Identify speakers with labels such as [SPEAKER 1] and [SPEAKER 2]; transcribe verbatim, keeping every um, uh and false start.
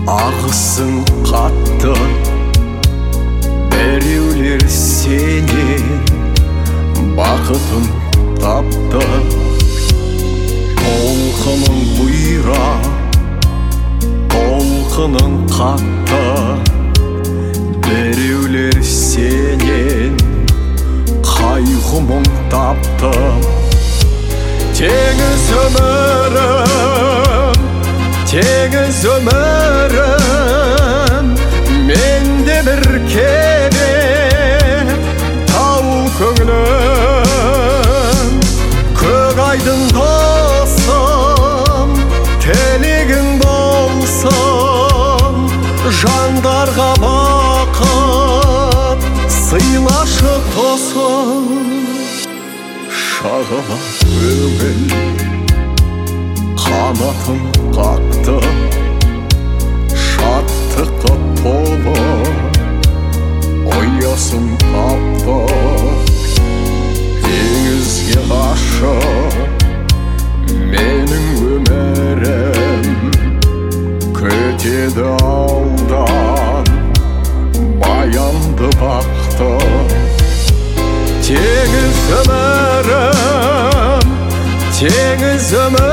[SPEAKER 1] ағысын қатты, біреулер сенен бақытын тапты. Толқының бұйра, толқының қатты, біреулер сенен қайғы мұң тапты. Теңіз өмірім, теңіз өмірім, менде бір кеме тау көңілім. Көк айдың досым, тілегің болсын, жандарға бақыт сыйлашы тосым. Шағала көңіл қанатын қақты, шаттыққа толы ұясын тапты. Теңізге ғашық менің өмірім, күтеді алдан баянды бақты. Теңіз өмірім, теңіз өмірім,